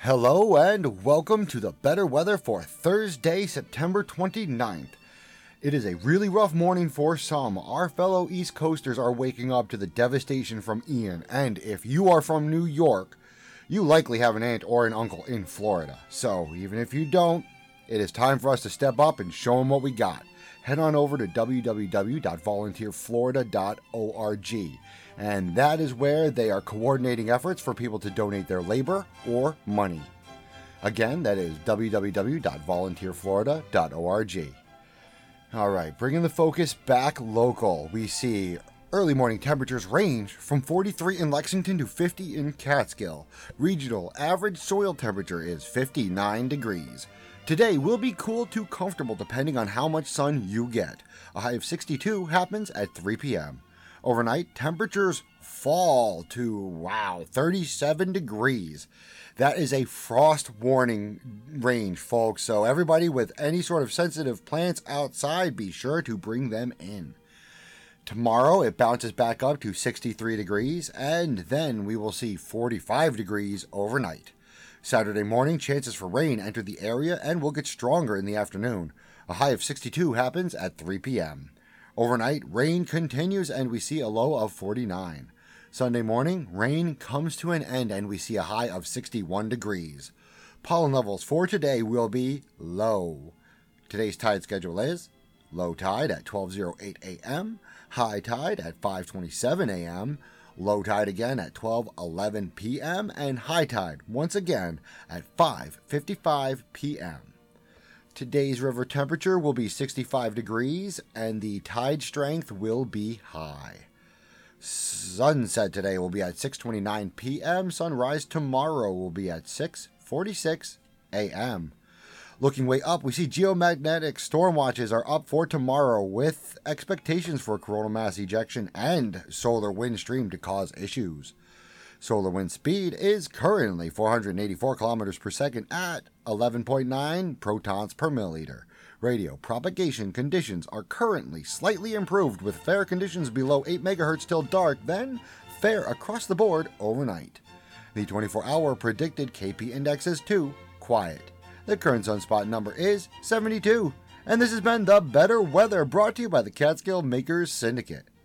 Hello and welcome to the better weather for Thursday, September 29th. It is a really rough morning for some. Our fellow East Coasters are waking up to the devastation from Ian, and if you are from New York, you likely have an aunt or an uncle in Florida. So even if you don't, it is time for us to step up and show them what we got. Head on over to www.volunteerflorida.org, and that is where they are coordinating efforts for people to donate their labor or money. Again, that is www.volunteerflorida.org. All right, bringing the focus back local, we see early morning temperatures range from 43 in Lexington to 50 in Catskill. Regional average soil temperature is 59 degrees. Today will be cool to comfortable depending on how much sun you get. A high of 62 happens at 3 p.m. Overnight, temperatures fall to, 37 degrees. That is a frost warning range, folks, so everybody with any sort of sensitive plants outside, be sure to bring them in. Tomorrow, it bounces back up to 63 degrees, and then we will see 45 degrees overnight. Saturday morning, chances for rain enter the area and will get stronger in the afternoon. A high of 62 happens at 3 p.m. Overnight, rain continues and we see a low of 49. Sunday morning, rain comes to an end and we see a high of 61 degrees. Pollen levels for today will be low. Today's tide schedule is low tide at 12:08 a.m., high tide at 5:27 a.m., low tide again at 12:11 p.m., and high tide once again at 5:55 p.m. Today's river temperature will be 65 degrees, and the tide strength will be high. Sunset today will be at 6:29 p.m. Sunrise tomorrow will be at 6:46 a.m. Looking way up, we see geomagnetic storm watches are up for tomorrow with expectations for coronal mass ejection and solar wind stream to cause issues. Solar wind speed is currently 484 kilometers per second at 11.9 protons per milliliter. Radio propagation conditions are currently slightly improved with fair conditions below 8 megahertz till dark, then fair across the board overnight. The 24-hour predicted KP index is 2, quiet. The current sunspot number is 72. And this has been the Better Weather brought to you by the Catskill Makers Syndicate.